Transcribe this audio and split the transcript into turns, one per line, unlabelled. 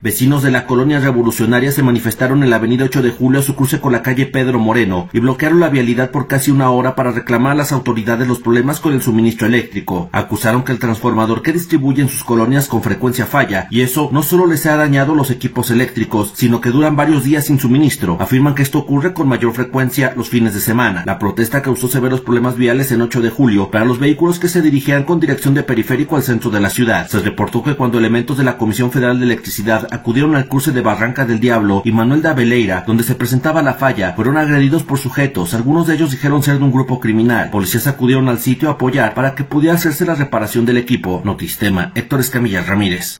Vecinos de la colonia revolucionaria se manifestaron en la avenida 8 de julio a su cruce con la calle Pedro Moreno y bloquearon la vialidad por casi una hora para reclamar a las autoridades los problemas con el suministro eléctrico. Acusaron que el transformador que distribuye en sus colonias con frecuencia falla y eso no solo les ha dañado los equipos eléctricos, sino que duran varios días sin suministro. Afirman que esto ocurre con mayor frecuencia los fines de semana. La protesta causó severos problemas viales en 8 de julio para los vehículos que se dirigían con dirección de Periférico al centro de la ciudad. Se reportó que cuando elementos de la Comisión Federal de Electricidad acudieron al cruce de Barranca del Diablo y Manuel de Abeleira, donde se presentaba la falla, fueron agredidos por sujetos. Algunos de ellos dijeron ser de un grupo criminal. Policías acudieron al sitio a apoyar para que pudiera hacerse la reparación del equipo. Notistema, Héctor Escamilla Ramírez.